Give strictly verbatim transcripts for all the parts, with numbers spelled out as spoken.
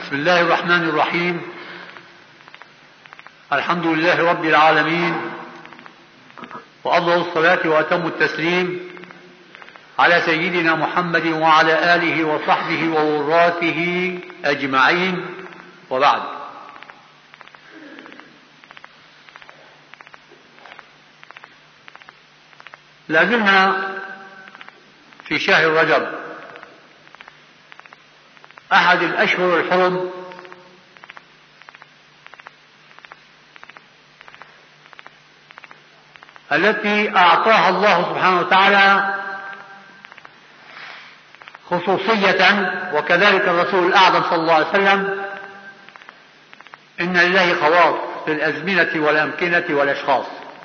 بسم الله الرحمن الرحيم. الحمد لله رب العالمين، وأفضل الصلاة وأتم التسليم على سيدنا محمد وعلى آله وصحبه ووراثه أجمعين، وبعد. لازلنا في شهر رجب، أحد الأشهر الحرم التي أعطاها الله سبحانه وتعالى خصوصية، وكذلك الرسول الأعظم صلى الله عليه وسلم: إن لله خواص في الأزمنة والأمكنة والأشخاص.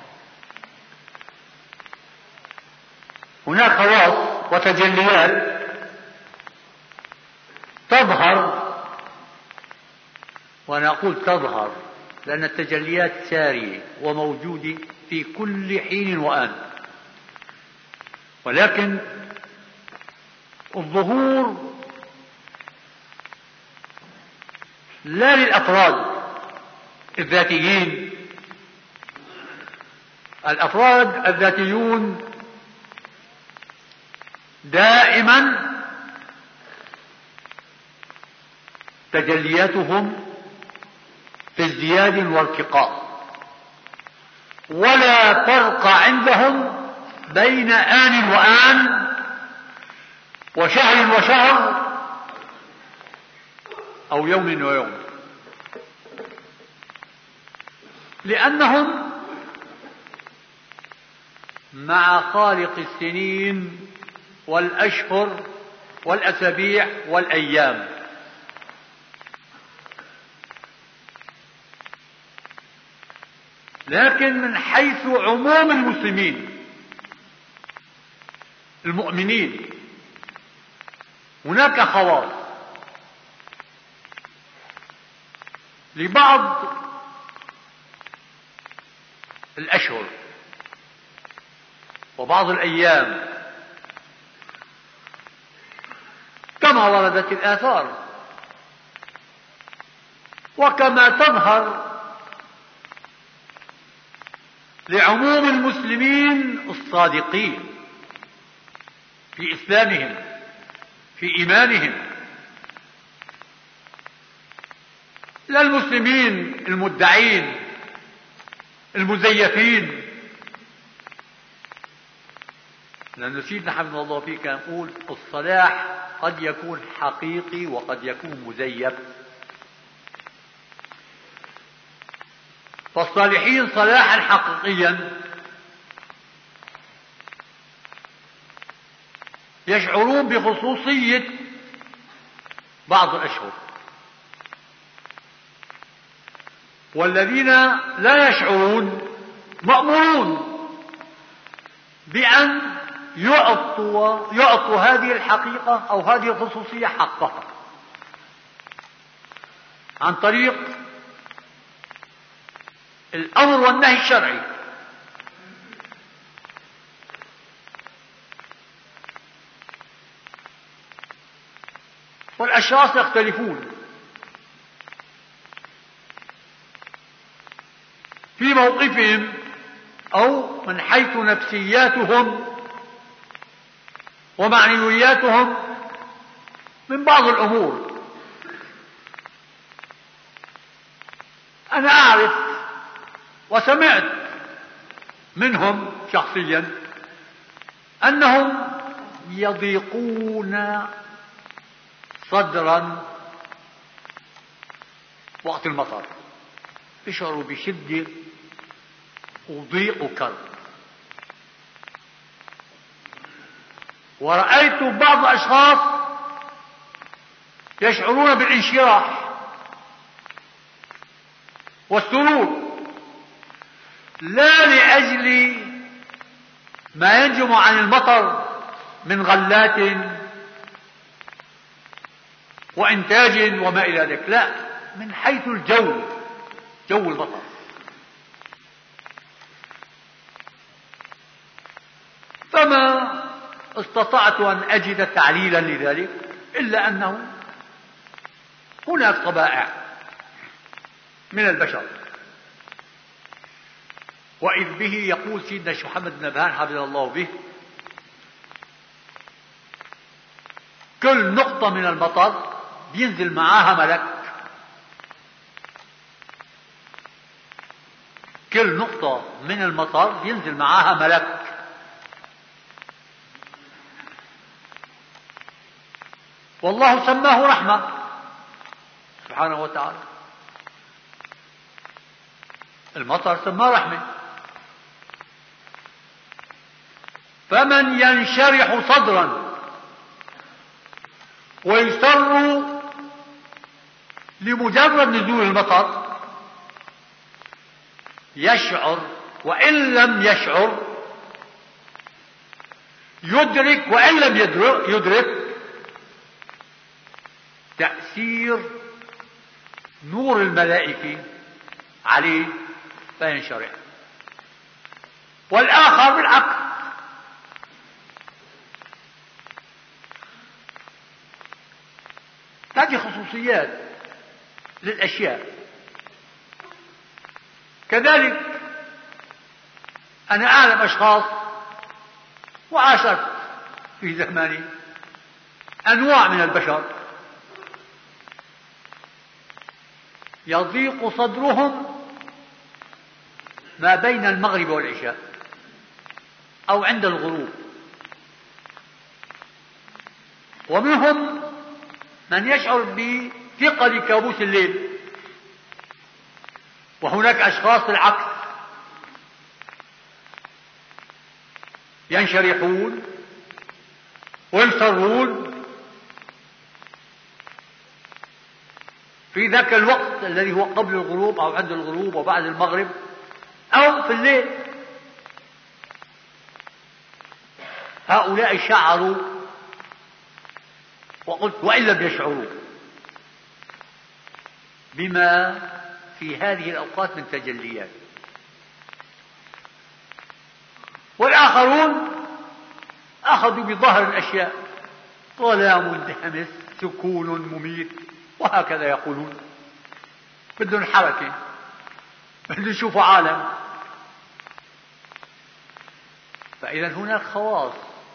هناك خواص وتجليات تظهر، وأنا أقول تظهر لأن التجليات سارية وموجودة في كل حين وآن، ولكن الظهور لا للأفراد الذاتيين. الأفراد الذاتيون دائما تجلياتهم في ازدياد وارتقاء، ولا فرق عندهم بين آن وآن وشهر وشهر أو يوم ويوم، لأنهم مع خالق السنين والأشهر والأسابيع والأيام. لكن من حيث عموم المسلمين المؤمنين هناك خواص لبعض الأشهر وبعض الأيام كما وردت الآثار، وكما تظهر لعموم المسلمين الصادقين في إسلامهم في إيمانهم، لا المسلمين المدعين المزيفين. لأن سيدنا حفظه الله فيه كان يقول: الصلاح قد يكون حقيقي وقد يكون مزيف. فالصالحين صلاحا حقيقيا يشعرون بخصوصية بعض الأشهر، والذين لا يشعرون مأمورون بأن يعطوا, يعطوا هذه الحقيقة أو هذه الخصوصية حقها عن طريق الأمر والنهي الشرعي. والأشخاص يختلفون في موقفهم أو من حيث نفسياتهم ومعنوياتهم من بعض الأمور. أنا أعرف وسمعت منهم شخصيا أنهم يضيقون صدرا وقت المطر، يشعروا بشدة وضيق وكرب. ورأيت بعض الأشخاص يشعرون بالانشراح والسرور، لا لأجل ما ينجم عن المطر من غلات وإنتاج وما إلى ذلك، لا، من حيث الجو، جو المطر. فما استطعت أن أجد تعليلا لذلك إلا أنه هناك طبائع من البشر، وإذ به يقول سيدنا الشيخ محمد بن نبهان حفظه الله به: كل نقطة من المطر بينزل معاها ملك، كل نقطة من المطر بينزل معاها ملك. والله سماه رحمة سبحانه وتعالى، المطر سماه رحمة. فمن ينشرح صدرا ويسر لمجرد نزول المطر يشعر وإن لم يشعر، يدرك وإن لم يدرك تأثير نور الملائكة عليه فينشرح. والآخر بالعكس، هذه خصوصيات للأشياء. كذلك أنا أعلم أشخاص وعاشرت في زماني أنواع من البشر يضيق صدرهم ما بين المغرب والعشاء أو عند الغروب، ومنهم من يشعر بثقل كابوس الليل، وهناك أشخاص العكس ينشرحون ويسرون في ذاك الوقت الذي هو قبل الغروب أو عند الغروب وبعد المغرب أو في الليل. هؤلاء شعروا، وقلت وإن لم يشعروا، بما في هذه الأوقات من تجليات. والآخرون أخذوا بظاهر الأشياء: ظلام دامس، سكون مميت، وهكذا يقولون. بدهم حركة، بدهم يشوفوا عالم. فإذا هناك خواص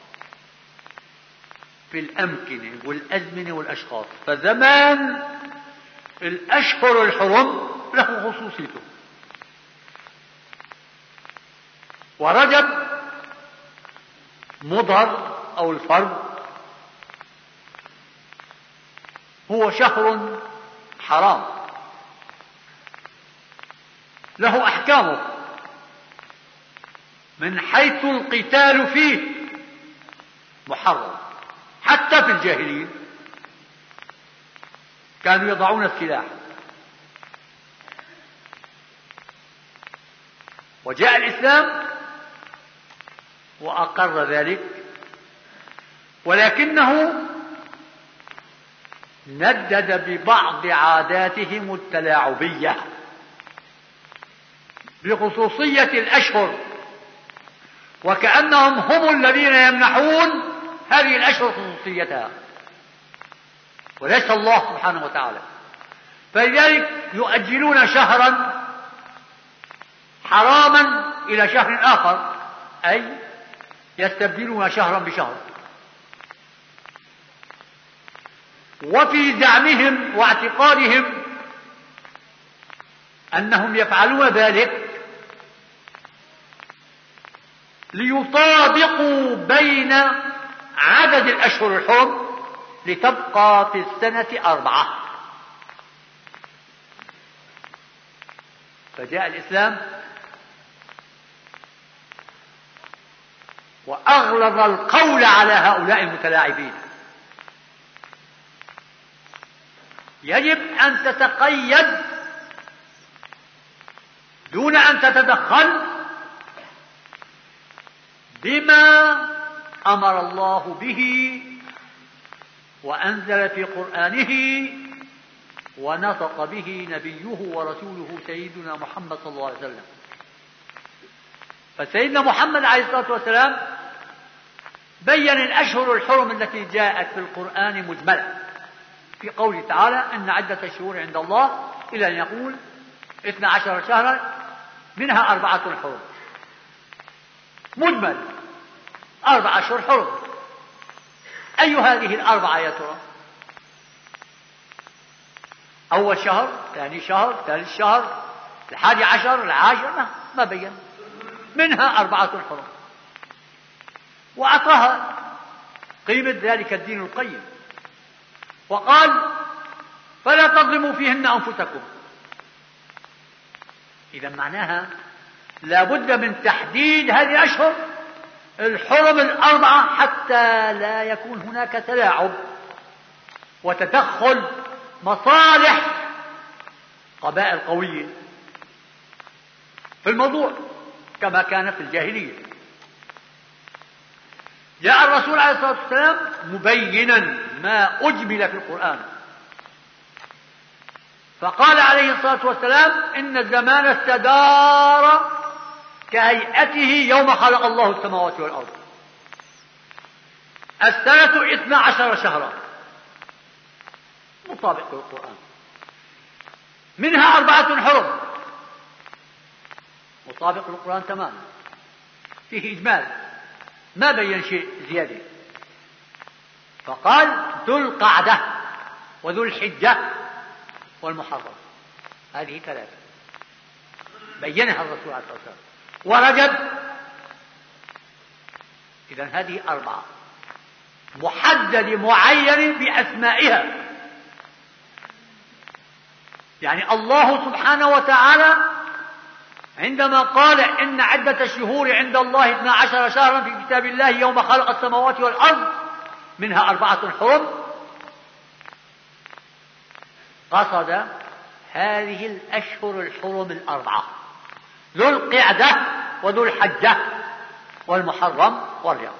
في الأمكنة والأزمنة والأشخاص. فزمان الأشهر الحرم له خصوصيته، ورجب مضر أو الفرد هو شهر حرام له أحكامه، من حيث القتال فيه محرم. حتى في الجاهلين كانوا يضعون السلاح، وجاء الإسلام وأقر ذلك، ولكنه ندد ببعض عاداتهم التلاعبية بخصوصية الأشهر، وكأنهم هم الذين يمنحون هذه الأشهر خصوصيتها وليس الله سبحانه وتعالى. فلذلك يؤجلون شهرا حراما إلى شهر آخر، أي يستبدلون شهرا بشهر. وفي زعمهم واعتقادهم أنهم يفعلون ذلك ليطابقوا بين عدد الأشهر الحرم لتبقى في السنة أربعة. فجاء الإسلام وأغلظ القول على هؤلاء المتلاعبين. يجب أن تتقيد دون أن تتدخل بما أمر الله به وأنزل في قرآنه ونطق به نبيه ورسوله سيدنا محمد صلى الله عليه وسلم. فسيدنا محمد عليه الصلاة والسلام بين الأشهر الحرم التي جاءت في القرآن مجملة، في قوله تعالى إن عدة الشهور عند الله إلى أن يقول اثنا عشر شهرا منها أربعة حرم. مجمل أربعة أشهر حرم. أي هذه الأربعة يا ترى؟ أول شهر، ثاني شهر، ثالث شهر، الحادي عشر، العاشر، ما, ما بين. منها أربعة حرم. وأعطاها قيمة ذلك الدين القيم وقال فلا تظلموا فيهن أنفسكم. إذا معناها لا بد من تحديد هذه الأشهر الحرم الأربعة حتى لا يكون هناك تلاعب وتدخل مصالح قبائل قوية في الموضوع كما كان في الجاهلية. جاء الرسول عليه الصلاة والسلام مبينا ما أجمل في القرآن، فقال عليه الصلاة والسلام إن الزمان استدار كهيئته يوم خلق الله السماوات والأرض. السنة اثنا عشر شهرا مطابق للقرآن، منها أربعة حرم مطابق للقرآن تماما، فيه إجمال ما بين شيء زيادة. فقال ذو القعدة وذو الحجة والمحرم، هذه ثلاثة بينها الرسول عليه الصلاة والسلام. ورجب، إذن هذه أربعة محدد معين بأسمائها. يعني الله سبحانه وتعالى عندما قال إن عدة الشهور عند الله اثنا عشر شهرا في كتاب الله يوم خلق السماوات والأرض منها أربعة حرم، قصد هذه الأشهر الحرم الأربعة: ذو القعدة وذو الحجة والمحرم والرجب.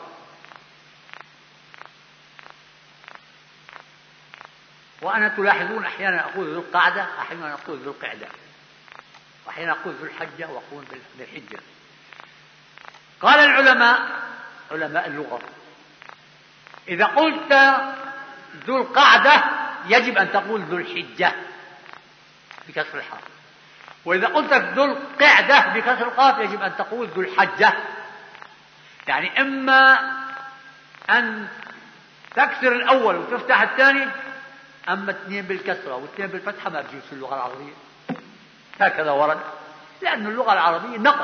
وأنا تلاحظون أحيانا أقول ذو القعدة، أحيانا أقول ذو القعدة، وأحيانا أقول ذو الحجة وأقول بالحجة. قال العلماء علماء اللغة إذا قلت ذو القعدة يجب أن تقول ذو الحجة بكسر الحاء، وإذا قلت ذو القعدة بكسر القاف يجب أن تقول ذو الحجة. يعني إما أن تكسر الأول وتفتح الثاني، أما اثنين بالكسرة واثنين بالفتحة ما بيجوز في اللغة العربية، هكذا ورد، لأن اللغة العربية نقد.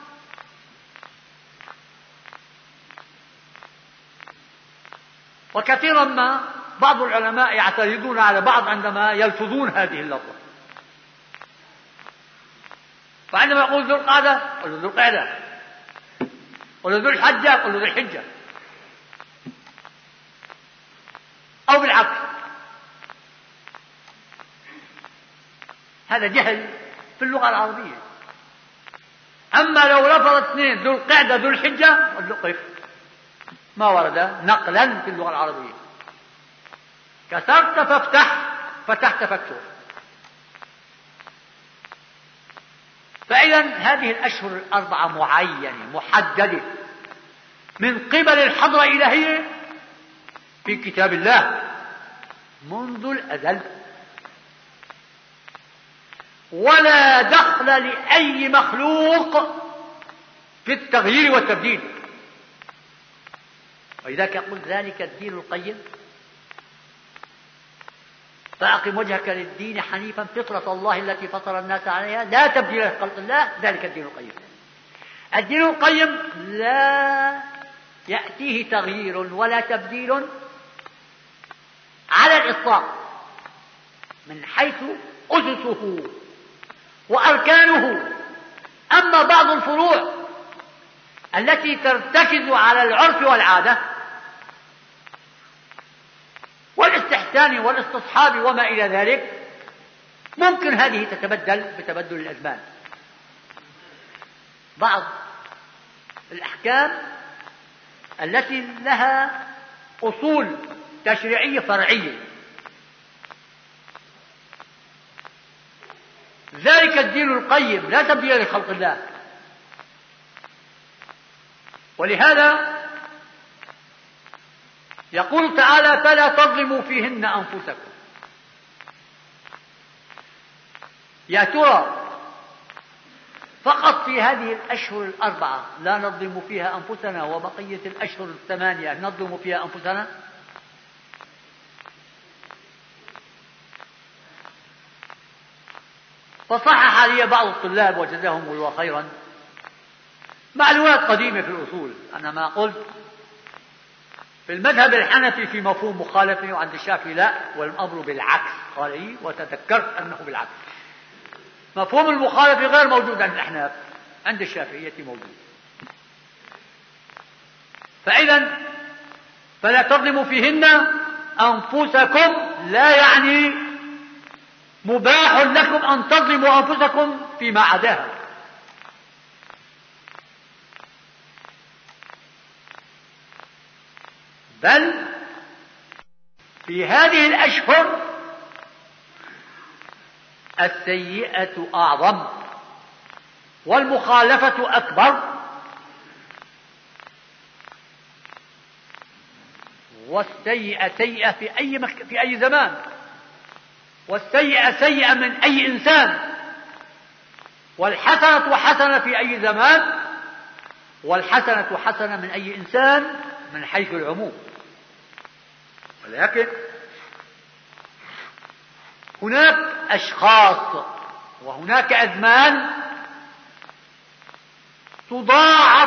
وكثيرا ما بعض العلماء يعترضون على بعض عندما يلفظون هذه اللفظة، فعندما يقول ذو القعدة قل ذو القعدة، قل ذو الحجة قل ذو الحجة، أو بالعكس. هذا جهل في اللغة العربية. أما لو لفظ اثنين ذو القعدة ذو الحجة قل له قف، ما ورد نقلا في اللغة العربية. كسرت فافتح، فتحت فاكسر. فإذا هذه الأشهر الأربعة معينة محددة من قبل الحضرة الإلهية في كتاب الله منذ الأزل، ولا دخل لأي مخلوق في التغيير والتبديل. ولذلك يقول ذلك الدين القيم فأقم وجهك للدين حنيفا فطرة الله التي فطر الناس عليها لا تبديل لخلق الله ذلك الدين القيم. الدين القيم لا يأتيه تغيير ولا تبديل على الإطلاق من حيث أسسه وأركانه. أما بعض الفروع التي ترتكز على العرف والعادة والاستحسان والاستصحاب وما إلى ذلك ممكن هذه تتبدل بتبدل الأزمان. بعض الأحكام التي لها أصول تشريعية فرعية ذلك الدين القيم لا تبديل لخلق الله. ولهذا يقول تعالى فلا تظلموا فيهن أنفسكم. يا ترى فقط في هذه الأشهر الأربعة لا نظلم فيها أنفسنا وبقية الأشهر الثمانية نظلم فيها أنفسنا؟ فصحح لي بعض الطلاب وجزاهم الله خيرا معلومات قديمة في الأصول. أنا ما قلت في المذهب الحنفي في مفهوم مخالفة وعند الشافعي لا، والأمر بالعكس. قال لي وتذكرت أنه بالعكس. مفهوم المخالفة غير موجود عند الأحناف، عند الشافعية موجود. فإذا فلا تظلموا فيهن أنفسكم لا يعني مباح لكم أن تظلموا أنفسكم فيما عداها. بل في هذه الأشهر السيئة أعظم والمخالفة أكبر، والسيئة سيئة في أي مك... في أي زمان، والسيئة سيئة من أي إنسان، والحسنة حسنة في أي زمان، والحسنة حسنة من أي إنسان من حيث العموم. ولكن هناك أشخاص وهناك أزمان تضاعف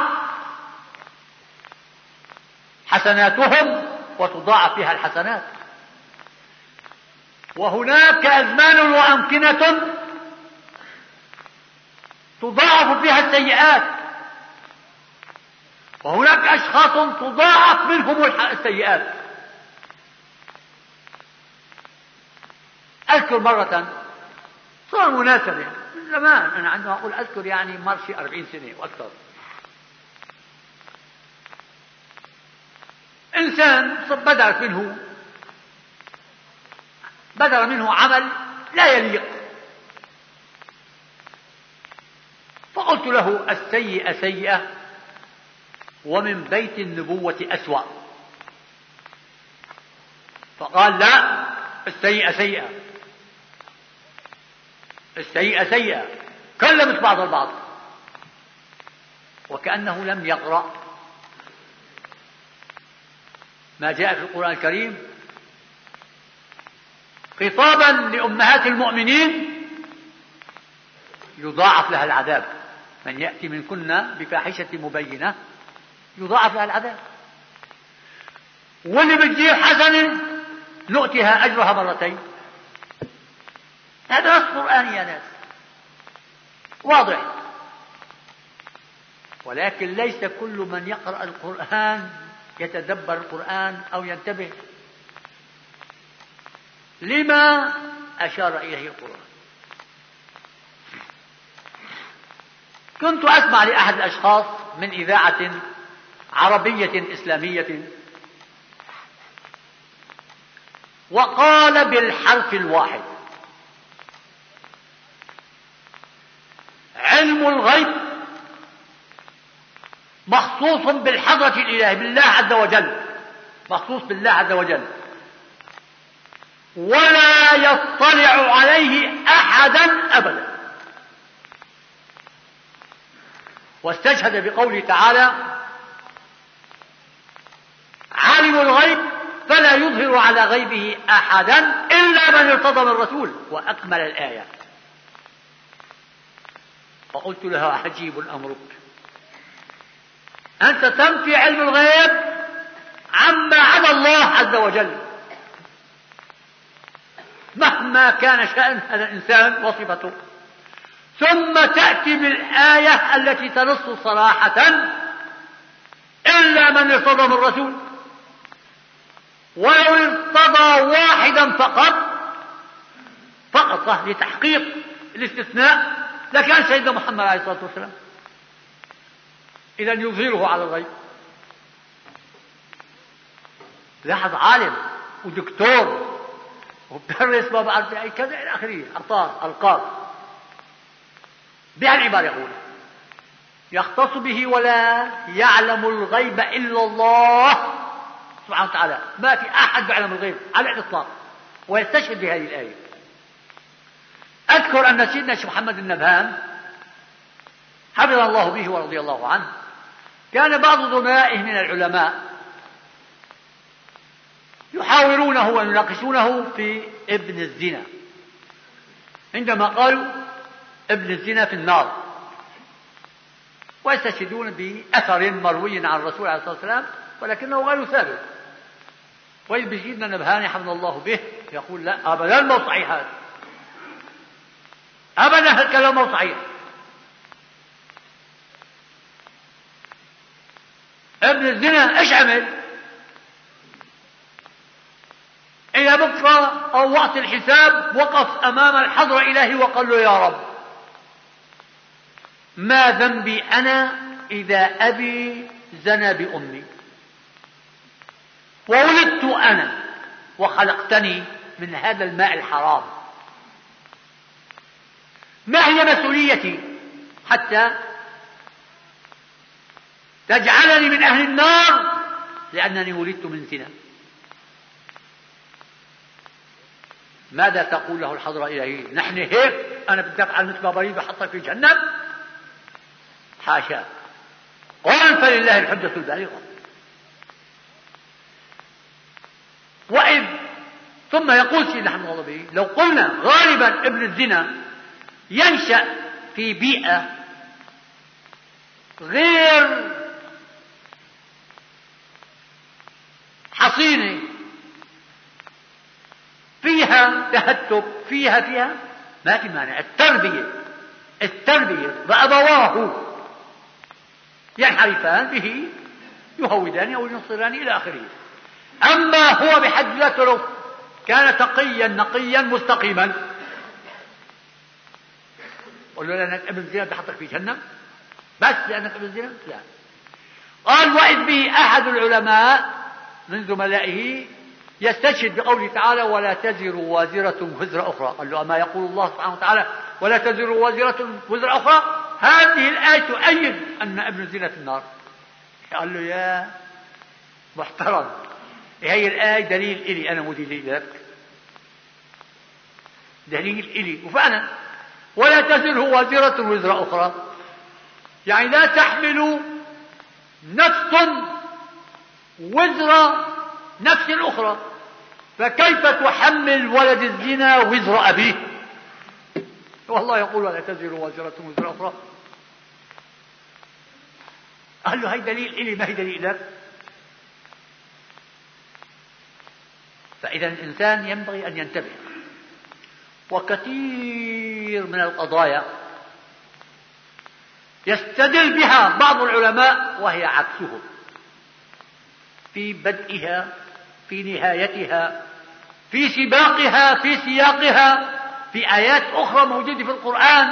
حسناتهم وتضاعف فيها الحسنات، وهناك أزمان وأمكنة تضاعف فيها السيئات، وهناك أشخاص تضاعف منهم السيئات. أذكر مرة صار مناسبة من زمان، أنا عندما أقول أذكر يعني مر شي أربعين سنة وأكثر. إنسان بدرت منه بدر منه عمل لا يليق، فقلت له السيئة سيئة ومن بيت النبوة أسوأ. فقال لا، السيئة سيئة، السيئة سيئة. كلمت بعض البعض وكأنه لم يقرأ ما جاء في القرآن الكريم خطابا لأمهات المؤمنين يضاعف لها العذاب. من يأتي منكن بفاحشة مبينة يضاعف لها العذاب، واللي بتجيب حسنة نؤتها أجرها مرتين. هذا نص قرآني يا ناس واضح. ولكن ليس كل من يقرأ القرآن يتدبر القرآن أو ينتبه لما أشار إليه القرآن. كنت أسمع لأحد الأشخاص من إذاعة عربية إسلامية وقال بالحرف الواحد: علم الغيب مخصوص بالحضرة الإلهية بالله عز وجل، مخصوص بالله عز وجل، ولا يطلع عليه أحدا أبدا. واستشهد بقوله تعالى: عالم الغيب فلا يظهر على غيبه أحدا إلا من ارتضى من رسول، وأكمل الآية. فقلت له: عجيب أمرك، أنت تنفي علم الغيب عما عدا الله عز وجل، مهما كان شأن هذا الإنسان وصفته، ثم تأتي بالآية التي تنص صراحة: إلا من ارتضى من رسول. ولو ارتضى واحدا فقط فقط لتحقيق الاستثناء لكان سيدنا محمد عليه الصلاة والسلام. إذا يظهره على الغيب. لاحظ، عالم ودكتور وبدرس ما بعرف أي كذا إلى آخره، أعطاه ألقاب بهالعبارة يقول: يختص به ولا يعلم الغيب إلا الله سبحانه وتعالى. ما في أحد يعلم الغيب على الإطلاق، ويستشهد بهذه الآية. أذكر أن سيدنا الشيخ محمد النبهان حفظ الله به ورضي الله عنه كان بعض زملائه من العلماء يحاورونه ويناقشونه في ابن الزنا، عندما قالوا ابن الزنا في النار، ويستشهدون بأثر مروي عن الرسول عليه الصلاة والسلام ولكنه غير ثابت. ويجب سيدنا النبهاني حفظ الله به يقول لا أبدا ما هو صحيح، هذا أبدا هذا الكلام ما هو صحيح. ابن الزنا ايش عمل؟ إلى بكرة أو وقت الحساب وقف أمام الحضرة الإلهي وقال له يا رب ما ذنبي أنا إذا أبي زنى بأمي وولدت أنا وخلقتني من هذا الماء الحرام، ما هي مسؤوليتي حتى تجعلني من أهل النار لأنني ولدت من زنا؟ ماذا تقول له الحضرة الإلهية؟ نحن هيك أنا بدي أفعل مثل ما بريد وحطك في جهنم؟ حاشا، قل فلله الحجة البالغة. وإذ ثم يقول سيدنا حمد الله به لو قلنا غالبا ابن الزنا ينشأ في بيئة غير حصينة فيها تهتك فيها فيها ما في مانع. التربية التربية وأبواه ينحرفان به يهودان أو ينصران إلى آخره. أما هو بحد ذاته لو كان تقيا نقيا مستقيما قل له لأنك ابن زنا بحطك في جهنم بس لأنك ابن زنا؟ لا. قال وإذ به أحد العلماء من زملائه يستشهد بقوله تعالى ولا تزر وازرة وزر أخرى. قال له أما يقول الله سبحانه وتعالى ولا تزر وازرة وزر أخرى؟ هذه الآية تؤيد أن ابن الزنا في النار. قال له يا محترم هي الآية دليل إلي أنا مدلل لك، دليل إلي. وفعلا ولا تزر وازرة وزر أخرى يعني لا تحمل نفس وزر نفس الأخرى، فكيف تحمل ولد الزنا وزر أبيه؟ والله يقول ولا تزر وازرة وزر أخرى. قال له هي دليل إلي ما هي دليل لك. فإذا الإنسان ينبغي أن ينتبه. وكثير من القضايا يستدل بها بعض العلماء وهي عكسهم في بدئها في نهايتها في سباقها في سياقها في آيات أخرى موجودة في القرآن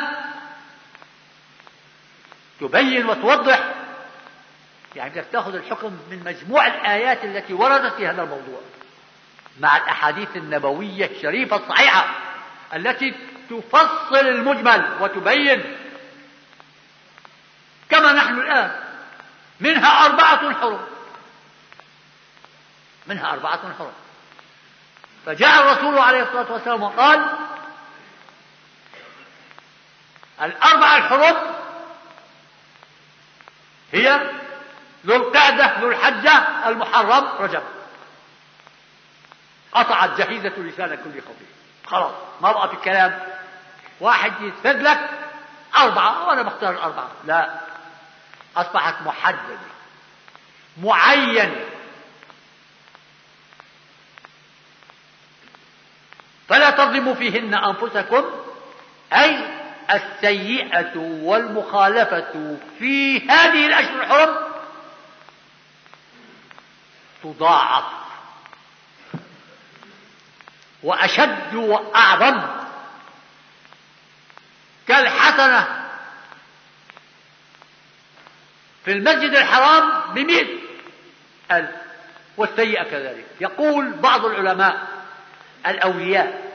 تبين وتوضح. يعني بدك تأخذ الحكم من مجموع الآيات التي وردت في هذا الموضوع مع الأحاديث النبوية الشريفة الصحيحة التي تفصل المجمل وتبين. كما نحن الآن منها أربعة حرم منها أربعة حرم فجاء الرسول عليه الصلاة والسلام وقال الأربعة الحرم هي ذو القعدة ذو الحجة المحرم رجب. قطعت جهيزة لسان كل خطيب، خلاص ما بقى في كلام. واحد يسرد لك أربعة وأنا بختار الأربعة، لا، أصبحت محددة معينة. فلا تظلموا فيهن أنفسكم، أي السيئة والمخالفة في هذه الأشهر الحرم تضاعف وأشد وأعظم، كالحسنة في المسجد الحرام بمئة ألف والسيئة كذلك. يقول بعض العلماء الأولياء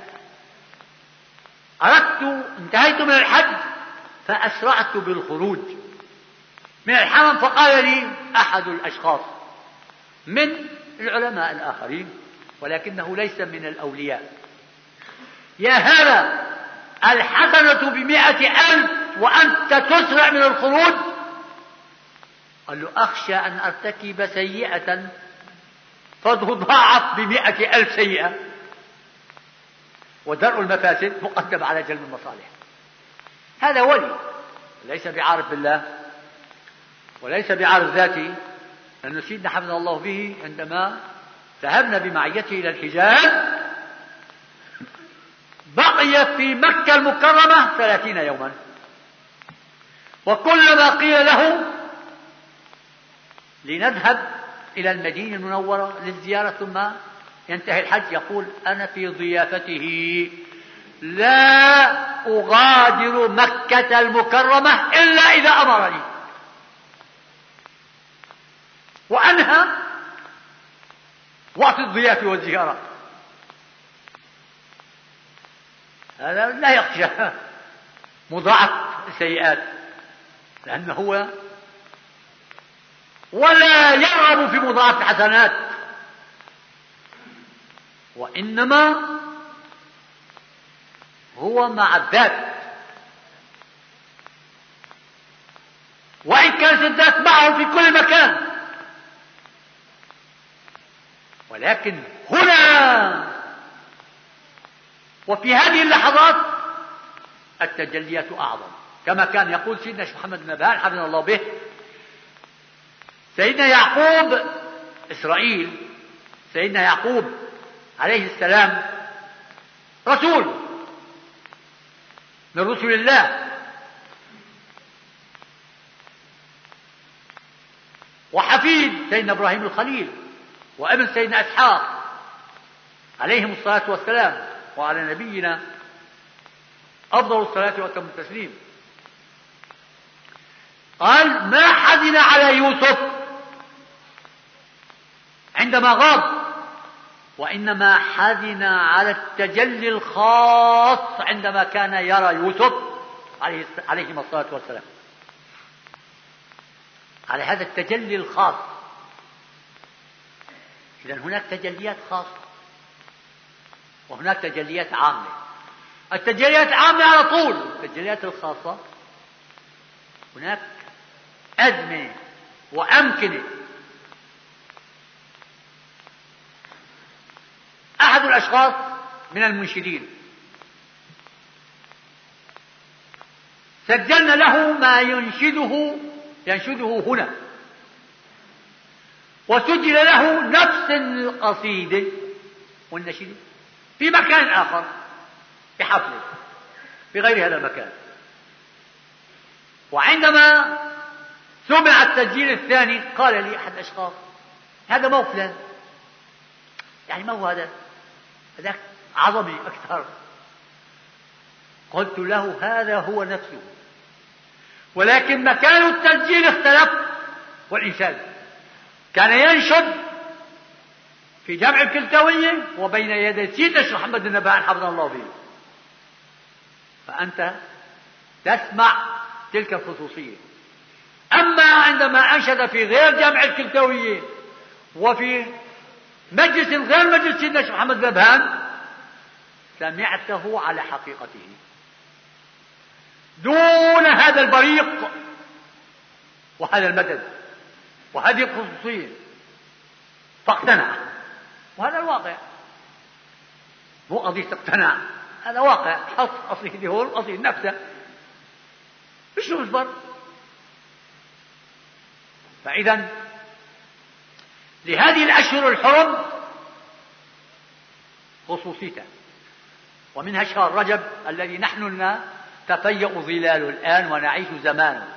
أردت انتهيت من الحج فأسرعت بالخروج من الحرم، فقال لي أحد الأشخاص من العلماء الآخرين ولكنه ليس من الأولياء يا هذا الحسنة بمئة ألف وأنت تسرع من الخروج؟ قال له أخشى أن أرتكب سيئة فتضاعف بمئة ألف سيئة، ودرء المفاسد مقدم على جلب المصالح. هذا ولي ليس بعارف بالله وليس بعارف ذاته، لأن سيدنا حفظ الله به عندما ذهبنا بمعيته إلى الحجاز بقي في مكة المكرمة ثلاثين يوما، وكلما قيل له لنذهب إلى المدينة المنورة للزيارة ثم ينتهي الحج يقول أنا في ضيافته لا أغادر مكة المكرمة إلا إذا أمرني، وأنهى وقت الضيافة والزيارة. هذا لا يخشى مضاعف السيئات لأنه هو ولا يرغب في مضاعف الحسنات، وإنما هو مع الذات، وإن كانت الذات معه في كل مكان، ولكن هنا وفي هذه اللحظات التجليات أعظم، كما كان يقول سيدنا الشيخ محمد بن نبهان حفظنا الله به: سيدنا يعقوب إسرائيل سيدنا يعقوب عليه السلام رسول من رسل الله، وحفيد سيدنا إبراهيم الخليل، وابن سيدنا إسحاق عليهم الصلاة والسلام، وعلى نبينا أفضل الصلاة وأتم التسليم. قال: ما حزن على يوسف عندما غاب، وإنما حزن على التجلي الخاص عندما كان يرى يوسف عليهما الصلاة والسلام، على هذا التجلي الخاص. إذن هناك تجليات خاصة وهناك تجليات عامة. التجليات العامة على طول، التجليات الخاصة هناك أزمنة وأمكنة. أحد الأشخاص من المنشدين سجلنا له ما ينشده ينشده هنا، وسجل له نفس القصيدة والنشيد في مكان آخر في حفله في غير هذا المكان. وعندما سمع التسجيل الثاني قال لي أحد الأشخاص: هذا مو فلان، يعني ما هو هذا، هذاك عظمي أكثر. قلت له: هذا هو نفسه، ولكن مكان التسجيل اختلف. والإنسان كان ينشد في جامع الكلتوية وبين يدي سيدنا الشيخ محمد بن نبهان حفظه الله به، فأنت تسمع تلك الخصوصية. أما عندما أنشد في غير جامع الكلتوية وفي مجلس غير مجلس سيدنا الشيخ محمد بن نبهان سمعته على حقيقته دون هذا البريق وهذا المدد وهذه الخصوصية، فاقتنع. وهذا الواقع، مو قضية اقتنع، هذا واقع. حط قصيدة هون قصيدة نفسه مش مصبر. فإذا لهذه الأشهر الحرم خصوصيته، ومنها شهر رجب الذي نحن نتفيأ ظلاله الآن ونعيش زمانه.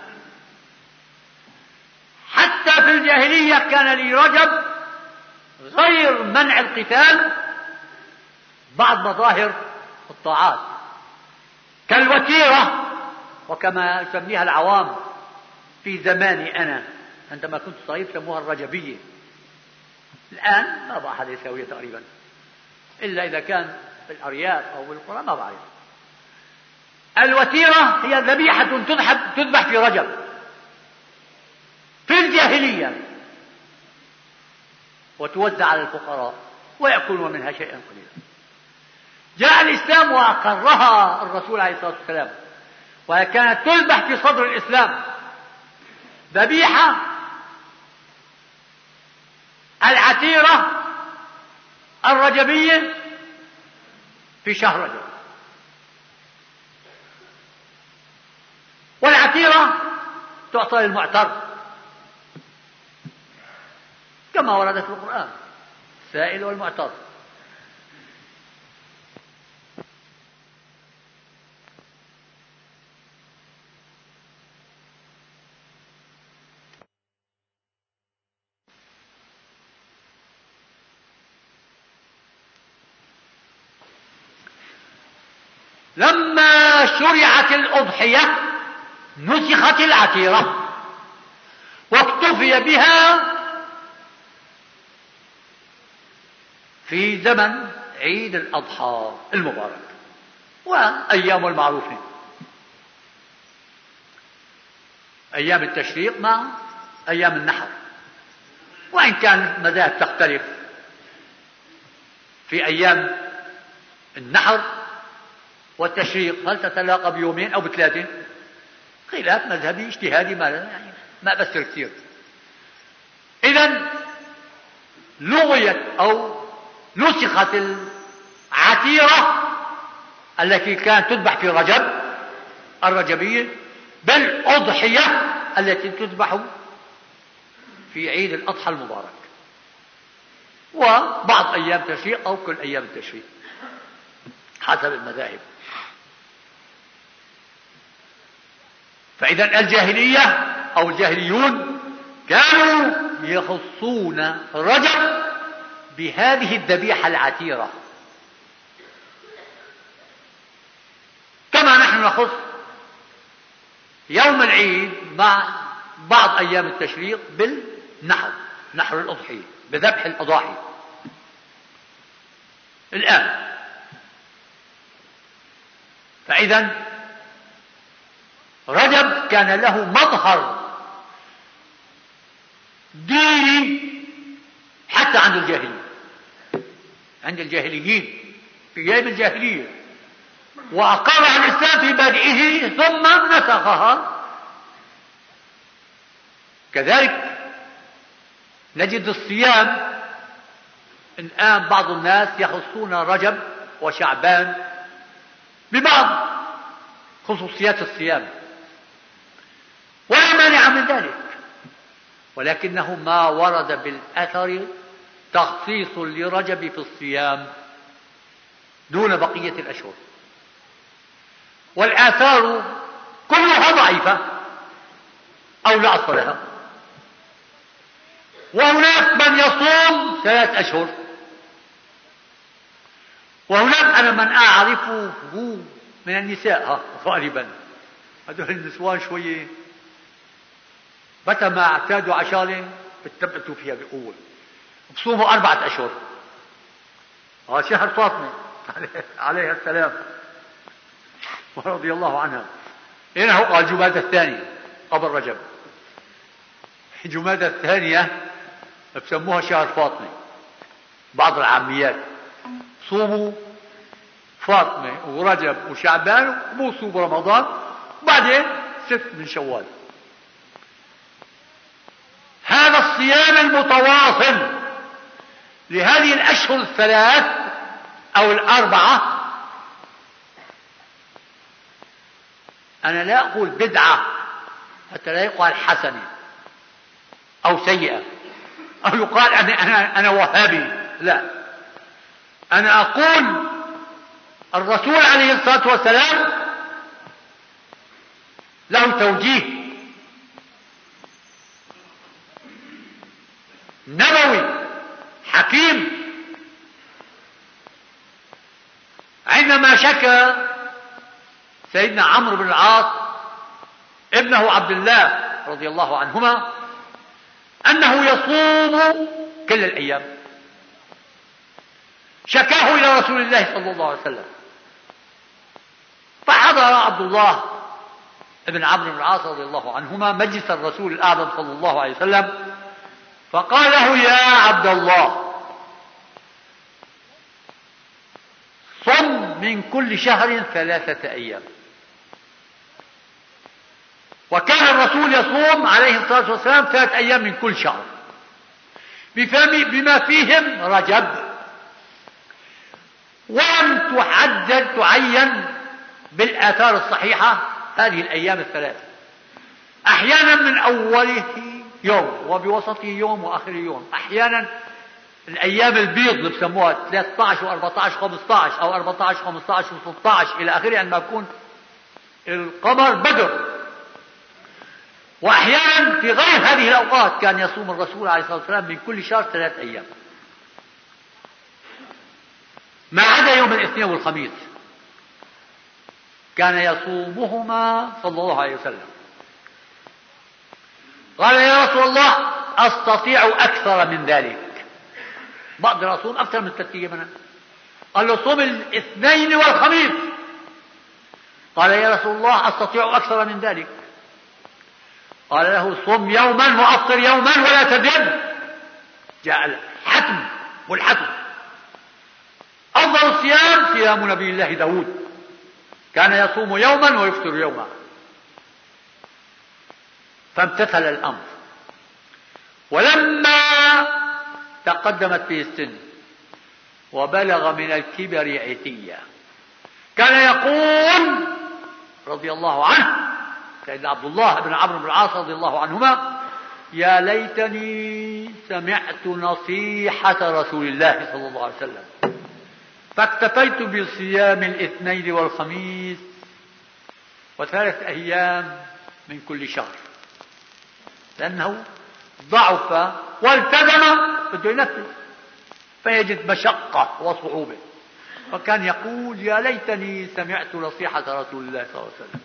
حتى في الجاهلية كان لرجب غير منع القتال بعض مظاهر الطاعات كالوتيرة، وكما يسميها العوام في زماني أنا عندما كنت صغير سموها الرجبية. الآن ما بقى حد يساويها تقريبا، إلا إذا كان في الأرياف أو بالقرى، ما بعرف. الوتيرة هي ذبيحة تذبح في رجب في الجاهلية وتوزع على الفقراء ويأكلون منها شيئا قليلا. جاء الإسلام وأقرها الرسول عليه الصلاة والسلام، وكانت تذبح في صدر الإسلام ذبيحة العتيرة الرجبية في شهر رجب. والعتيرة تعطى للمعتر كما وردت في القرآن، السائل والمعتر. لما شرعت الأضحية نسخت العتيرة واكتفي بها في زمن عيد الأضحى المبارك وأيام المعروفة، أيام التشريق مع أيام النحر. وإن كان المذاهب تختلف في أيام النحر والتشريق، هل تتلاقى بيومين أو بثلاثة؟ خلاف مذهبي اجتهادي ما يعني ما بأثر كثير. إذن لغيت أو نسخت العتيرة التي كانت تذبح في رجب الرجبية بالأضحية التي تذبح في عيد الأضحى المبارك وبعض أيام تشريق أو كل أيام التشريق حسب المذاهب. فإذا الجاهلية أو الجاهليون كانوا يخصون رجب بهذه الذبيحة العتيرة، كما نحن نخص يوم العيد مع بعض أيام التشريق بالنحر، نحر الأضحية، بذبح الأضاحي. الآن فإذا رجب كان له مظهر ديني حتى عند الجاهلية، عند الجاهليين في أيام الجاهلية، وأقرها الإسلام في بادئه ثم نسخها. كذلك نجد الصيام الآن بعض الناس يخصون رجب وشعبان ببعض خصوصيات الصيام، ولا مانع من ذلك، ولكنه ما ورد بالأثر تخصيص لرجب في الصيام دون بقية الأشهر، والآثار كلها ضعيفة أو لا أصل لها. وهناك من يصوم ثلاث أشهر، وهناك أنا من أعرفه من النساء غالبا هذول النسوان شوية متى ما اعتادوا عشانة بتثبتوا فيها بقوة، بصوموا أربعة أشهر. هذا شهر فاطمة عليها السلام ورضي الله عنها، هنا هو قال جمادى الثانية قبل رجب، جمادى الثانية بسموها شهر فاطمة. بعض العاميات صوموا فاطمة ورجب وشعبان وصوموا رمضان وبعدين ست من شوال. هذا الصيام المتواصل لهذه الأشهر الثلاث أو الأربعة أنا لا أقول بدعة حتى لا يقال حسنة أو سيئة أو يقال أنا, أنا, أنا وهابي، لا، أنا أقول الرسول عليه الصلاة والسلام له توجيه نبوي حكيم عندما شكى سيدنا عمرو بن العاص ابنه عبد الله رضي الله عنهما أنه يصوم كل الأيام، شكاه إلى رسول الله صلى الله عليه وسلم، فحضر عبد الله ابن عمرو بن العاص رضي الله عنهما مجلس الرسول الأعظم صلى الله عليه وسلم، فقال له: يا عبد الله، صم من كل شهر ثلاثة أيام. وكان الرسول يصوم عليه الصلاة والسلام ثلاثة أيام من كل شهر بما فيهم رجب. ولم تحدد تعين بالآثار الصحيحة هذه الأيام الثلاثة، أحيانا من أوله يوم وبوسطه يوم وآخره يوم، أحيانا الأيام البيض اللي بسموها ثلاثة عشر وأربعة عشر وخمسة عشر أو أربعة عشر وخمسة عشر وستة عشر إلى آخره عندما يكون القمر بدر. وأحيانا في غير هذه الأوقات كان يصوم الرسول عليه الصلاة والسلام من كل شهر ثلاث أيام ما عدا يوم الاثنين والخميس كان يصومهما صلى الله عليه وسلم. قال يا رسول الله أستطيع أكثر من ذلك، بقدر أصوم أكثر من ثلاثة أيام. قال له صوم الاثنين والخميس. قال يا رسول الله أستطيع أكثر من ذلك. قال له صم يوما وأفطر يوما ولا تزد. جاء الحتم والحتم. أفضل الصيام صيام نبي الله داود، كان يصوم يوما ويفطر يوما. فامتثل الأمر. ولما تقدمت به السن وبلغ من الكبر عتيا كان يقول رضي الله عنه سيدنا عبد الله بن عمرو بن العاص رضي الله عنهما يا ليتني سمعت نصيحة رسول الله صلى الله عليه وسلم فاكتفيت بصيام الاثنين والخميس وثلاث أيام من كل شهر، لأنه ضعف والتزم بده ينفذ فيجد مشقة وصعوبة، فكان يقول يا ليتني سمعت نصيحة رسول الله صلى الله عليه وسلم.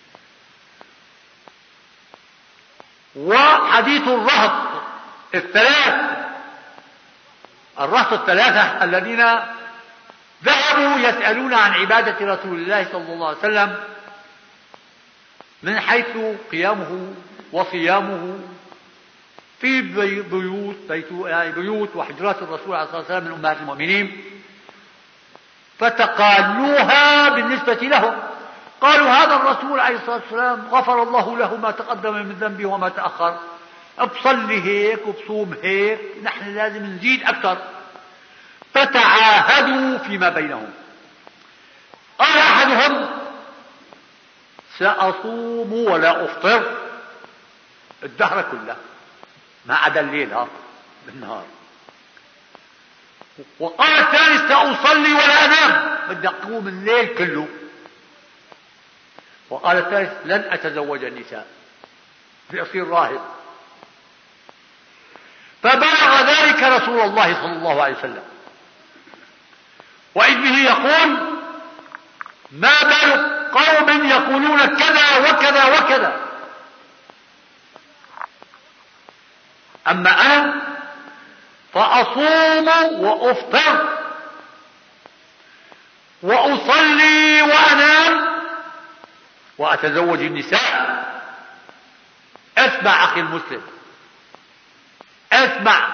وحديث الرهط الثلاث الرهط الثلاثة الذين ذهبوا يسألون عن عبادة رسول الله صلى الله عليه وسلم من حيث قيامه وصيامه في بيوت بيوت وحجرات الرسول عليه الصلاة والسلام من أمهات المؤمنين، فتقالوها بالنسبة لهم. قالوا هذا الرسول عليه الصلاة والسلام غفر الله له ما تقدم من ذنبه وما تأخر، بصلي هيك وبصوم هيك، نحن لازم نزيد أكثر. فتعاهدوا فيما بينهم. قال أحدهم سأصوم ولا أفطر الدهر كله ما عدا الليل ها بالنهار. وقال الثاني سأصلي ولا أنام، بدي أقوم الليل كله. وقال الثالث لن أتزوج النساء، بدي أصير راهب. فبلغ ذلك رسول الله صلى الله عليه وسلم، وإذ به يقول ما بال قوم يقولون كذا وكذا وكذا، أما أنا فأصوم وأفطر وأصلي وأنام وأتزوج النساء. اسمع أخي المسلم، اسمع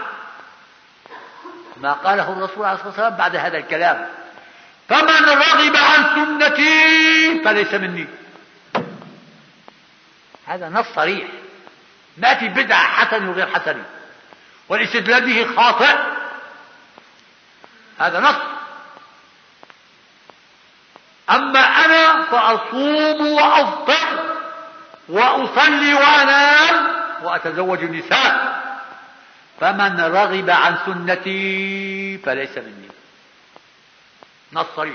ما قاله الرسول عليه الصلاة والسلام بعد هذا الكلام: فمن رغب عن سنتي فليس مني. هذا نص صريح، ما في بدعة حسن وغير حسن والاستدلال به خاطئ، هذا نص. أما أنا فأصوم وأفطر وأصلي وأنام وأتزوج النساء، فمن رغب عن سنتي فليس مني. نص صريح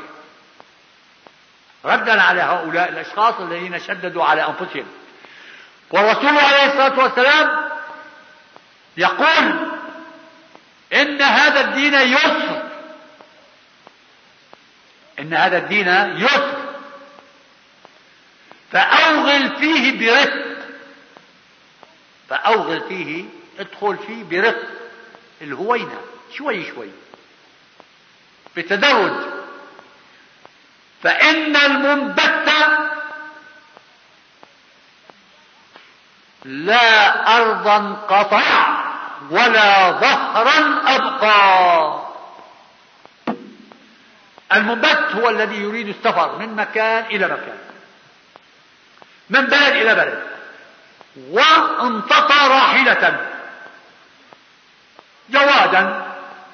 ردا على هؤلاء الأشخاص الذين شددوا على أنفسهم. والرسول عليه الصلاة والسلام يقول إن هذا الدين يسر، إن هذا الدين يسر فأوغل فيه برفق، فأوغل فيه ادخل فيه برفق الهوينة، شوي شوي بتدرج. فإن المنبت لا أرضا قطع ولا ظهرا أبقى. المنبت هو الذي يريد السفر من مكان إلى مكان، من بلد إلى بلد، وانتقى راحلة، جوادا،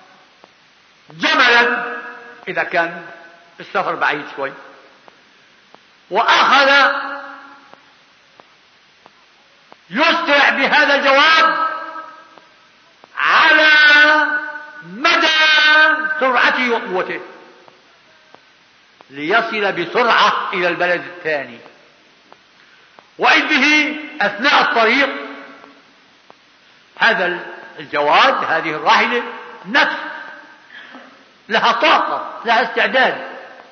جملا إذا كان السفر بعيد شوي، وأخذ يسرع بهذا الجواد على مدى سرعته وقوته ليصل بسرعة إلى البلد الثاني. وإذ به أثناء الطريق هذا الجواد، هذه الراحلة، نفس لها طاقة، لها استعداد،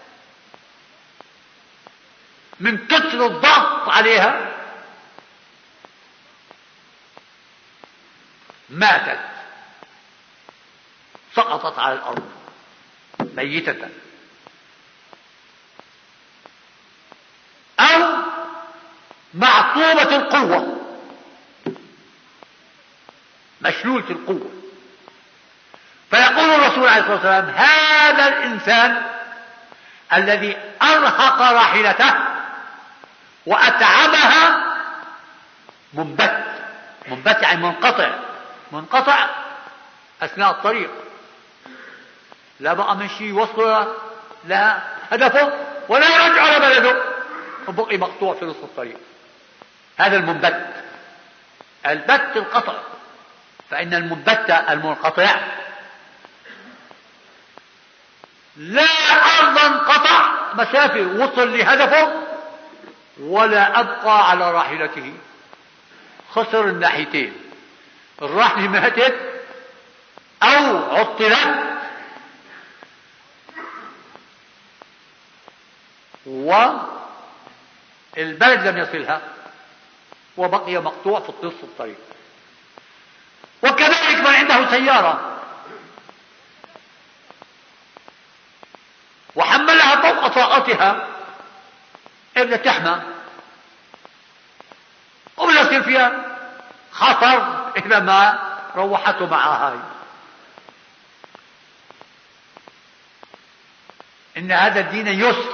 من كثر الضغط عليها ماتت، سقطت على الأرض ميتة، أو معطوبة القوة، مشلولة القوة. فيقول الرسول عليه الصلاة والسلام: هذا الإنسان الذي أرهق راحلته وأتعبها منبت، منبت يعني منقطع، منقطع أثناء الطريق، لا بقى من شيء وصل لهدفه ولا يرجع لبلده، وبقي مقطوع في نصف الطريق. هذا المنبت، البت القطع. فإن المنبت المنقطع لا أرضا قطع مسافة وصل لهدفه ولا أبقى على راحلته، خسر الناحيتين، الراحلة ماتت أو عطلت والبلد لم يصلها وبقي مقطوع في نصف الطريق. وكذلك من عنده سيارة وحملها فوق طاقتها، بدها تحمى وبدها يصير فيها خطر إذا ما روحته معها هاي. إن هذا الدين يسر،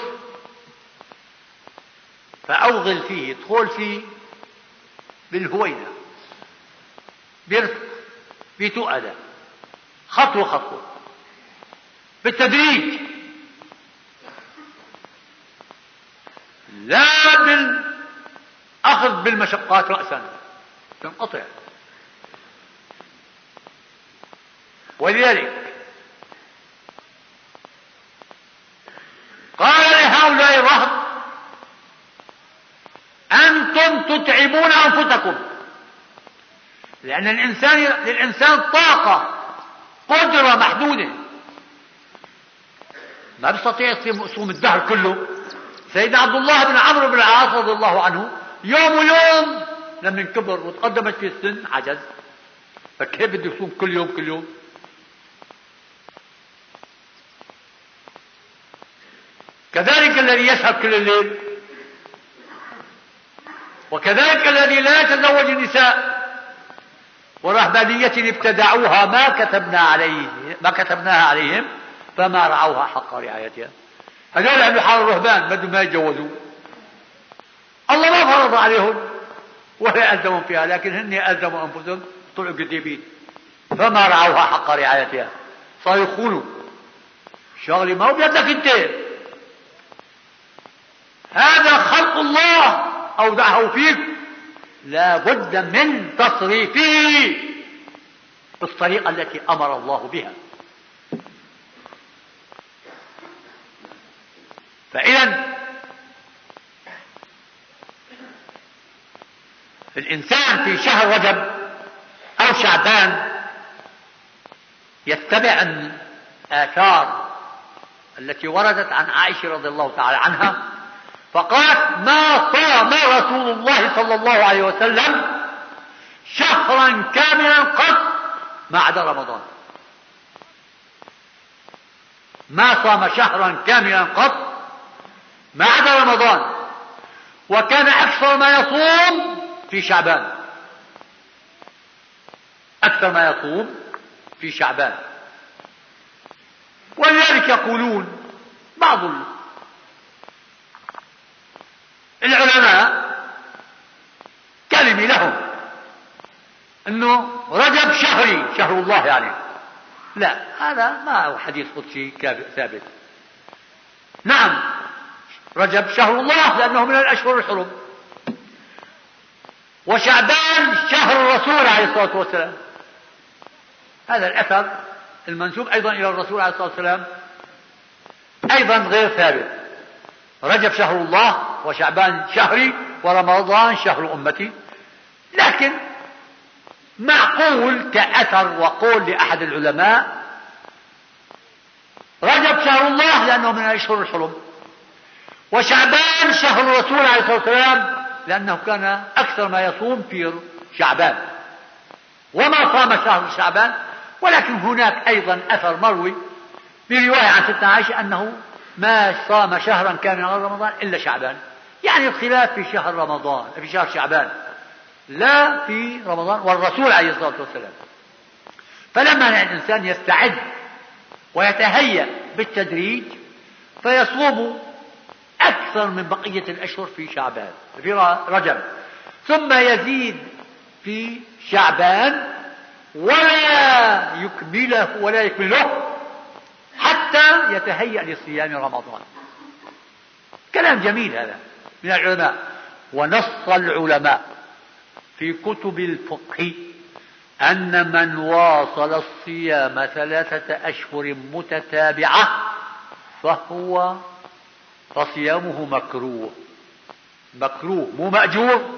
فأوغل فيه، ادخل فيه بالهوينة، برفق، بتؤدة، خطوة خطوة، بالتدريج، لا بالأخذ بالمشقات رأسا، تنقطع. ولذلك قال لهؤلاء الرهط: أنتم تتعبون أنفسكم، لأن الإنسان للإنسان طاقة، قدرة محدودة، ما بيستطيع يصوم الدهر كله. سيدنا عبد الله بن عمرو بن العاص رضي الله عنه يوم ويوم لما كبر وتقدمت في السن عجز، فكيف بده يصوم كل يوم كل يوم؟ كذلك الذي يسهر كل الليل، وكذلك الذي لا يتزوج النساء، ورهبانية ابتدعوها ما كتبنا عليه ما كتبناها عليهم فما رعوها حق رعايتها. هذول عملوا حال الرهبان بدهم ما يتجوزوا، الله ما فرض عليهم ولا ألزمهم فيها، لكن هن ألزموا أنفسهم، طلعوا كذابين، فما رعوها حق رعايتها، صاروا يخونوا. شغلي ما هو بيدك انت، هذا خلق الله أودعه فيك، لا بد من تصريفه بالطريقة التي أمر الله بها. فإذا الإنسان في شهر رجب أو شعبان يتبع الآثار التي وردت عن عائشة رضي الله تعالى عنها، فقالت: ما صام رسول الله صلى الله عليه وسلم شهرا كاملا قط ما عدا رمضان، ما صام شهرا كاملا قط ما عدا رمضان، وكان أكثر ما يصوم في شعبان، أكثر ما يصوم في شعبان. ولذلك يقولون بعض العلماء كلمة لهم انه رجب شهري، شهر الله يعني. لا، هذا ما هو حديث قدسي ثابت. نعم، رجب شهر الله لأنه من الأشهر الحرم، وشعبان شهر الرسول عليه الصلاة والسلام. هذا الأثر المنسوب أيضا إلى الرسول عليه الصلاة والسلام أيضا غير ثابت. رجب شهر الله، وشعبان شهري، ورمضان شهر أمتي. لكن معقول كأثر وقول لأحد العلماء رجب شهر الله لأنه من الأشهر الحرم، وشعبان شهر الرسول عليه الصلاة والسلام لأنه كان أكثر ما يصوم في شعبان وما صام شهر شعبان. ولكن هناك أيضا أثر مروي برواية عن ستنا عائشة أنه ما صام شهرا كان غير رمضان إلا شعبان. يعني الخلاف في شهر رمضان، في شهر شعبان، لا في رمضان والرسول عليه الصلاة والسلام. فلما الإنسان يستعد ويتهيأ بالتدريج فيصوم أكثر من بقية الأشهر في شعبان في رجب، ثم يزيد في شعبان ولا يكمله ولا يكمله حتى يتهيأ لصيام رمضان. كلام جميل هذا من العلماء. ونص العلماء في كتب الفقه أن من واصل الصيام ثلاثة أشهر متتابعة فهو فصيامه مكروه. مكروه، مو مأجور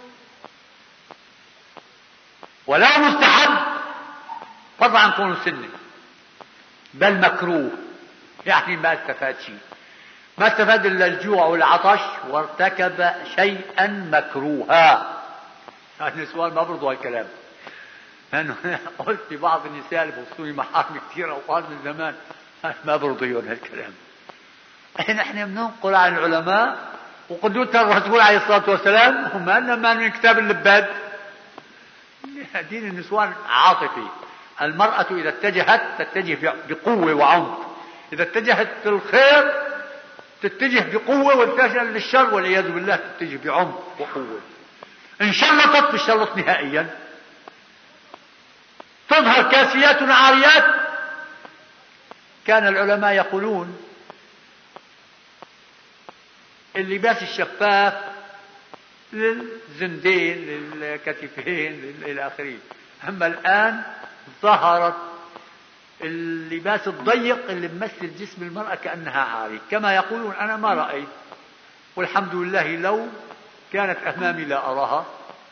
ولا مستحب، فضلا عن كونه سنة، بل مكروه. يعني ما استفاد شيء، ما استفاد إلا الجوع والعطش وارتكب شيئا مكروها. النسوان ما برضو هالكلام، لأنه قلت في بعض النساء اللي بوصوني محارم كثير أوقات من زمان ما برضيون هالكلام. نحن بننقل عن العلماء وقدوة الرسول عليه الصلاة والسلام، وما لنا من كتاب اللباد. دين النسوان عاطفي. المرأة إذا اتجهت تتجه بقوة وعمق، إذا اتجهت للخير تتجه بقوة، والفاشل للشر والعياذ بالله تتجه بعمق وقوة. إن شلطت تشلط نهائيا، تظهر كاسيات عاريات. كان العلماء يقولون اللباس الشفاف للزندين للكتفين إلى آخره. أما الآن ظهرت اللباس الضيق اللي بمثل جسم المرأة كأنها عاري، كما يقولون. أنا ما رأيت، والحمد لله لو كانت أمامي لا أراها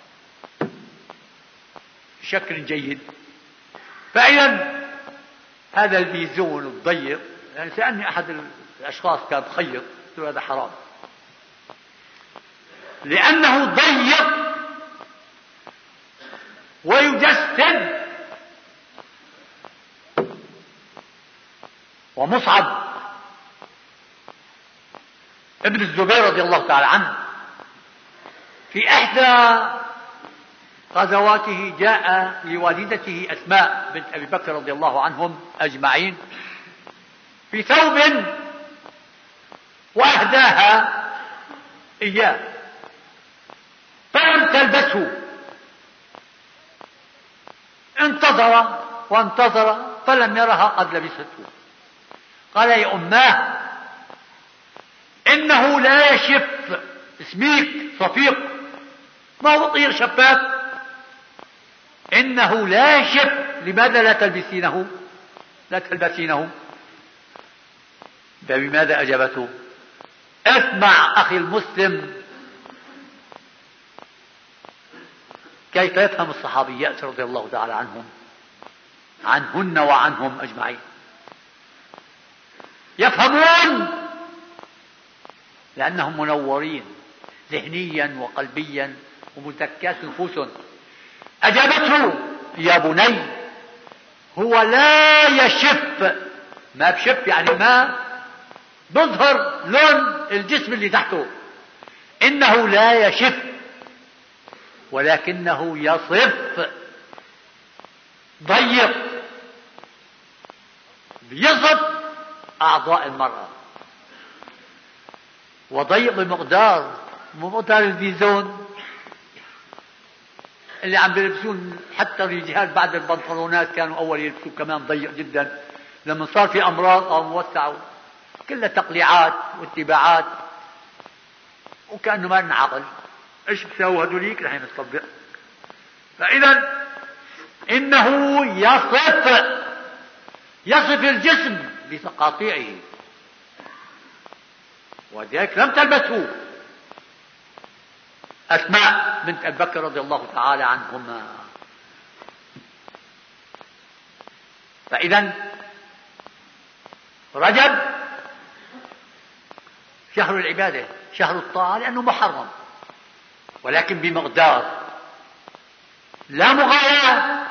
بشكل جيد. فإذا هذا البيزون الضيق، يعني سألني أحد الأشخاص كان خيط، قلت له هذا حرام لأنه ضيق ويجسد. ومصعب ابن الزبير رضي الله تعالى عنه في إحدى غزواته جاء لوالدته أسماء بنت أبي بكر رضي الله عنهم أجمعين في ثوب وأهداها إياه، فلم تلبسه. انتظر وانتظر فلم يرها قد لبسته. قال يا أماه إنه لا يشف، سميك صفيق ما هو طير شفاف، إنه لا يشف، لماذا لا تلبسينه لا تلبسينه؟ فبماذا أجابته؟ اسمع أخي المسلم كيف يفهم الصحابيات رضي الله تعالى عنهم عنهن وعنهم أجمعين. يفهمون لأنهم منورين ذهنيا وقلبيا ومزكاة نفوس. أجابته يا بني هو لا يشف، ما بشف يعني ما بظهر لون الجسم اللي تحته، إنه لا يشف ولكنه يصف، ضيق، بيصف أعضاء المرأة. وضيق بمقدار بمقدار البيزون اللي عم بيلبسون. حتى الرجال بعد البنطلونات كانوا أول يلبسوا كمان ضيق جدا، لما صار في أمراض أو موسعوا كلها تقليعات واتباعات، وكأنه ما لنا عقل. ايش بيساووا هذوليك؟ رح نطبق. فإذا إنه يصف يصف الجسم بتقاطيعه، وذلك لم تلبسه أسماء بنت أبي بكر رضي الله تعالى عنهما. فإذا رجب شهر العبادة، شهر الطاعة، لأنه محرم، ولكن بمقدار، لا مغالاة.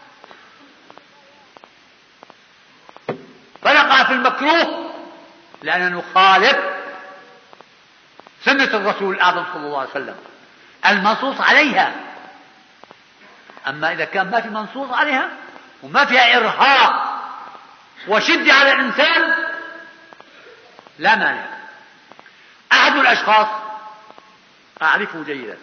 فنقع في المكروه لأننا نخالف سنة الرسول الأعظم صلى الله عليه وسلم المنصوص عليها. أما إذا كان ما في منصوص عليها وما فيها إرهاق وشدة على الإنسان لا مانع. أحد الأشخاص أعرفه جيدا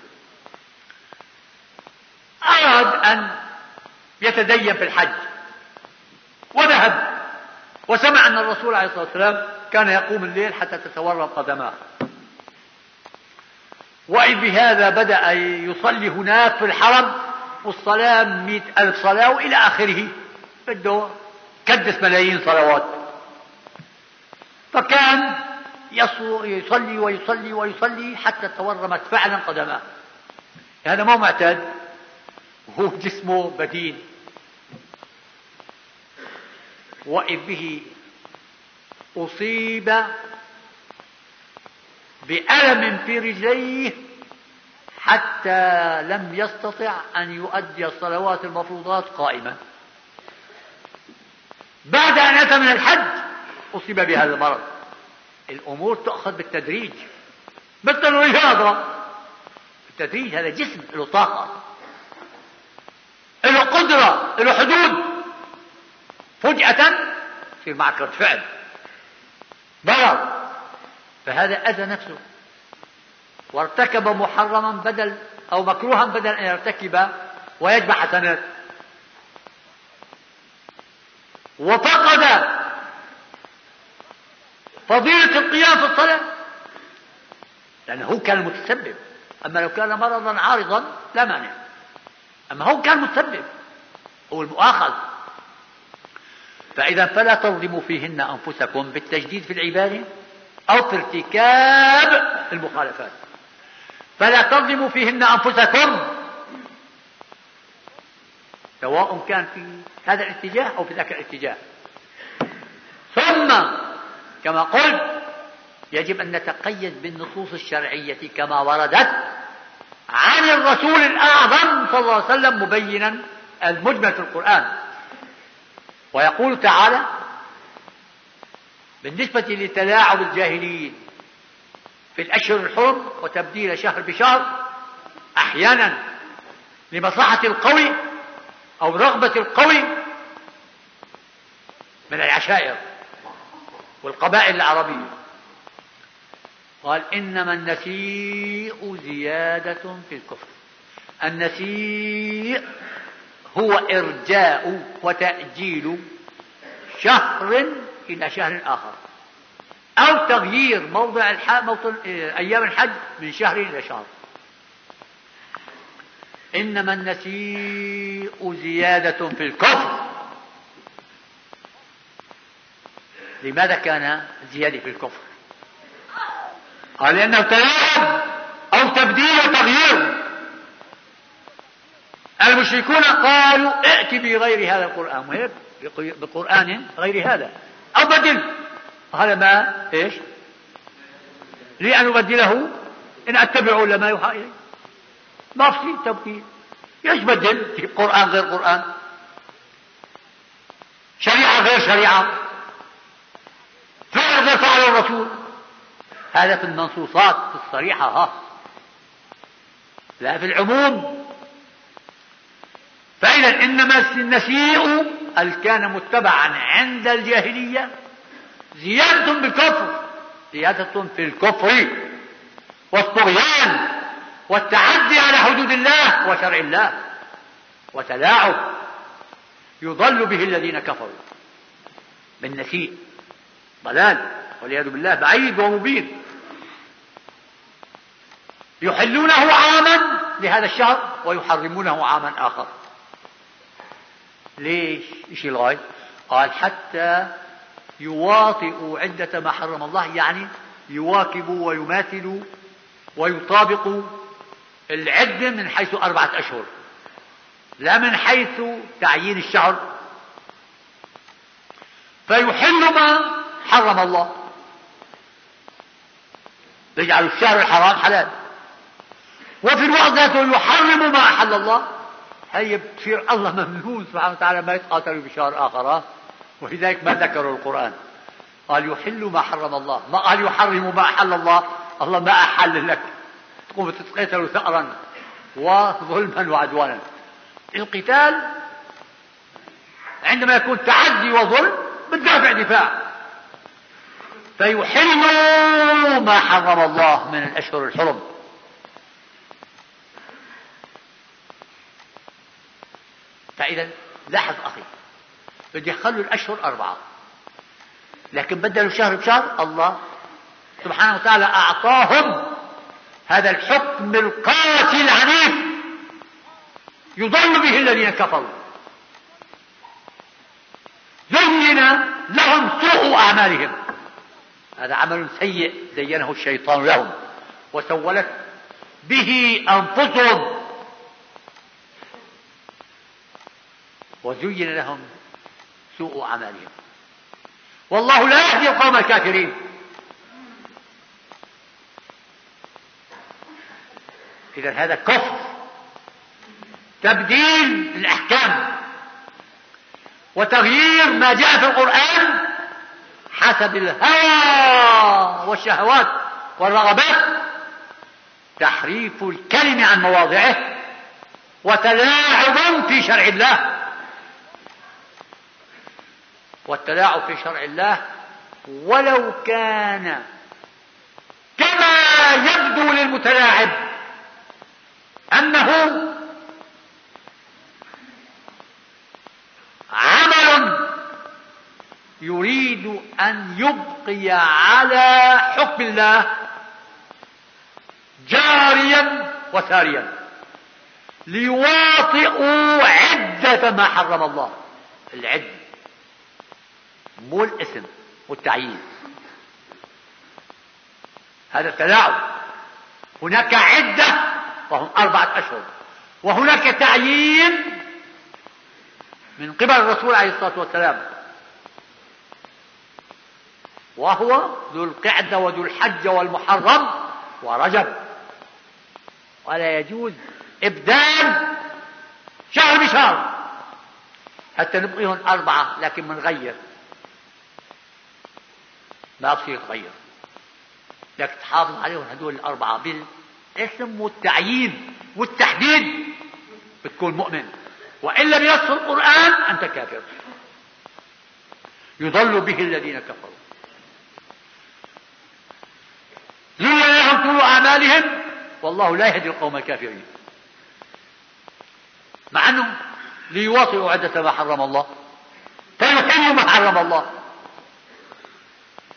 أراد أن يتدين في الحج، وذهب وسمع أن الرسول عليه الصلاة والسلام كان يقوم الليل حتى تتورم قدماه، وإذ بهذا بدأ يصلي هناك في الحرم، والصلاة مئة ألف صلاة وإلى آخره، بده كدس ملايين صلوات. فكان يصلي ويصلي ويصلي حتى تورمت فعلا قدماه. هذا مو معتاد، وهو جسمه بدين. وإذ به أصيب بألم في رجليه حتى لم يستطع أن يؤدي الصلوات المفروضات قائما. بعد أن أتى من الحج أصيب بهذا المرض. الأمور تأخذ بالتدريج مثل الرياضة، بالتدريج. هذا جسم له طاقة، له قدرة، له حدود. فجأة يصير معك رد فعل ضرر، فهذا أذى نفسه وارتكب محرما بدل أو مكروها بدل أن يرتكب ويجمع حسنات، وفقد فضيلة القيام في الصلاة لأنه هو كان المتسبب. أما لو كان مرضا عارضا لا مانع، أما هو كان متسبب، هو المؤاخذ. فإذا فلا تظلموا فيهن أنفسكم بالتجديد في العبادة أو في ارتكاب المخالفات. فلا تظلموا فيهن أنفسكم، سواء كان في هذا الاتجاه أو في ذاك الاتجاه. ثم كما قلت يجب أن نتقيد بالنصوص الشرعية كما وردت عن الرسول الأعظم صلى الله عليه وسلم مبينا المجمل في القرآن. ويقول تعالى بالنسبة لتلاعب الجاهلين في الأشهر الحرم وتبديل شهر بشهر أحيانا لمصلحة القوي أو رغبة القوي من العشائر والقبائل العربية، قال إنما النسيء زيادة في الكفر. النسيء هو إرجاء وتأجيل شهر إلى شهر آخر، أو تغيير موضع الحج موطن أيام الحج من شهر إلى شهر. إنما النسيء زيادة في الكفر. لماذا كان زيادة في الكفر؟ قال لأنه تلاعب أو تبديل وتغيير. المشركون قالوا ائت بغير هذا القرآن، وهيك بقرآن غير هذا أو بدل. هذا ما إيش لي أن أبدله إن أتبع لما يوحى إلي. ما في تبديل، ايش بدل؟ في قرآن غير قرآن، شريعة غير شريعة، فعل غير فعل الرسول. هذا في المنصوصات في الصريحة، ها لا في العموم. فإذا إنما النسيء اللي كان متبعا عند الجاهلية زيادة بالكفر، زيادة في الكفر والطغيان والتعدي على حدود الله وشرع الله وتلاعب يضل به الذين كفروا بالنسيء، ضلال والعياذ بالله بعيد ومبين. يحلونه عاما لهذا الشهر ويحرمونه عاما آخر. ليش؟ ايش الغاية؟ قال حتى يواطئوا عدة ما حرم الله، يعني يواكبوا ويماثلوا ويطابقوا العدة من حيث أربعة أشهر، لا من حيث تعيين الشهر، فيحل ما حرم الله، يجعل الشهر الحرام حلال، وفي الوقت ذاته يحرم ما أحل الله. هي بتصير الله ممنون سبحانه وتعالى ما يتقاتلوا بشهر آخر، ولذلك ما ذكروا القرآن. قال يحل ما حرم الله، ما قال يحرم ما أحل الله. الله ما أحل لك تقوم تتقاتلوا ثأرا وظلما وعدوانا. القتال عندما يكون تعدي وظلم بالدافع دفاع. فيحلوا ما حرم الله من الأشهر الحرم. فإذا لاحظ أخي، بده يخلوا الأشهر أربعة لكن بدلوا شهر بشهر. الله سبحانه وتعالى أعطاهم هذا الحكم القاسي العنيف يضل به الذين كفروا. زين لهم سوء أعمالهم، هذا عمل سيء زينه الشيطان لهم وسولت به أنفسهم، وزين لهم سوء أعمالهم، والله لا يهدي القوم الكافرين. إذا هذا كفر، تبديل الأحكام وتغيير ما جاء في القرآن حسب الهوى والشهوات والرغبات، تحريف الكلم عن مواضعه وتلاعب في شرع الله. والتلاعب في شرع الله ولو كان كما يبدو للمتلاعب أنه عمل يريد أن يبقي على حكم الله جاريا وساريا ليواطئوا عدة ما حرم الله. العد مو الاسم والتعيين، هذا التلاعب. هناك عدة وهم أربعة أشهر، وهناك تعيين من قبل الرسول عليه الصلاة والسلام وهو ذو القعدة وذو الحج والمحرم ورجب. ولا يجوز إبدال شهر بشهر حتى نبقيهم أربعة لكن منغير، ما بصير تغير، لك تحافظ عليهم هدول الأربعة بالاسم والتعيين والتحديد بتكون مؤمن، وإلا بنص القرآن أنت كافر. يضل به الذين كفروا، زين لهم سوء أعمالهم والله لا يهدي القوم الكافرين. مع أنه ليواطئوا عدة ما حرم الله فيحلوا ما حرم الله.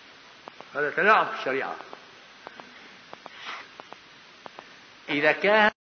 هذا تلاعب في الشريعة. إذا كان